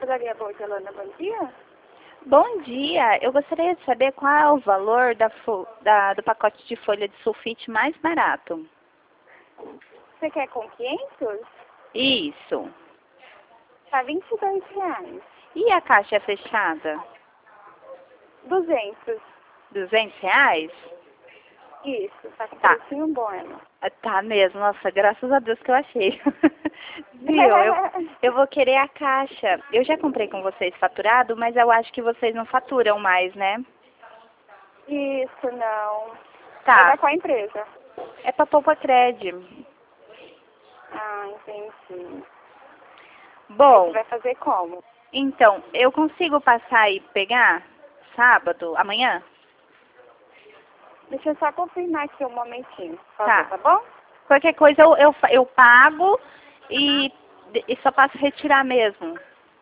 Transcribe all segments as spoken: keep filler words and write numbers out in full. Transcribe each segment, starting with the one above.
Padaria Boa de Alana, bom dia. Bom dia, eu gostaria de saber qual é o valor da, fo- da- do pacote de folha de sulfite mais barato. Você quer com quinhentos? Isso. Tá vinte e dois reais. E a caixa fechada? duzentos. Duzentos reais? Isso, tá com Tá. precinho bom, Emma. Ah, tá mesmo, nossa, graças a Deus que eu achei. Viu, eu, eu vou querer a caixa. Eu já comprei com vocês faturado, mas eu acho que vocês não faturam mais, né? Isso, não. É Tá, da qual empresa? é pra Poupa Cred. Ah, entendi. Bom, Você vai fazer como? então, eu consigo passar e pegar sábado, amanhã? Deixa eu só confirmar aqui um momentinho, por Tá. favor, tá bom? Qualquer coisa eu, eu, fa- eu pago e, e só passo retirar mesmo.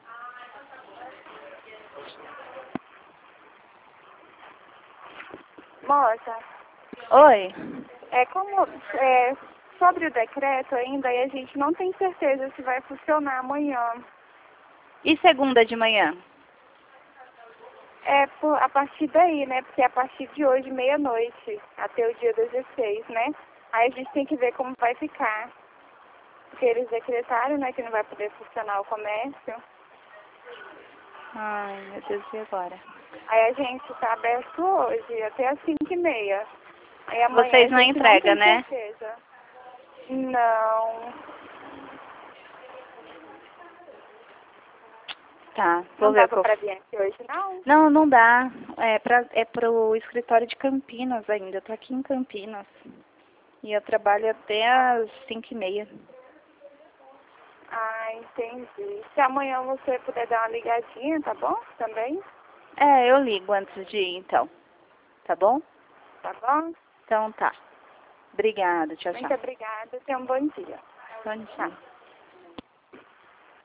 Moça, Oi? é como é, sobre o decreto ainda, e a gente não tem certeza se vai funcionar amanhã. E segunda de manhã? É por, a partir daí, né? Porque é a partir de hoje, meia-noite, até o dia dezesseis, né? Aí a gente tem que ver como vai ficar. Porque eles decretaram, né, que não vai poder funcionar o comércio. Ai, meu Deus, e agora? Aí a gente está aberto hoje, até às cinco e meia. Aí amanhã Vocês não a gente entregam, não tem né? certeza. Não. Tá, vou Não ver dá o que eu... pra vir aqui hoje, não? Não, não dá. É, pra, é pro escritório de Campinas ainda. Eu tô aqui em Campinas. E eu trabalho até às cinco e meia. Ah, entendi. Se amanhã você puder dar uma ligadinha, tá bom? Também? É, eu ligo antes de ir, então. Tá bom? Tá bom? Então tá. Obrigada, tchau, tchau. Muito obrigada. Tenha um bom dia. Bom dia.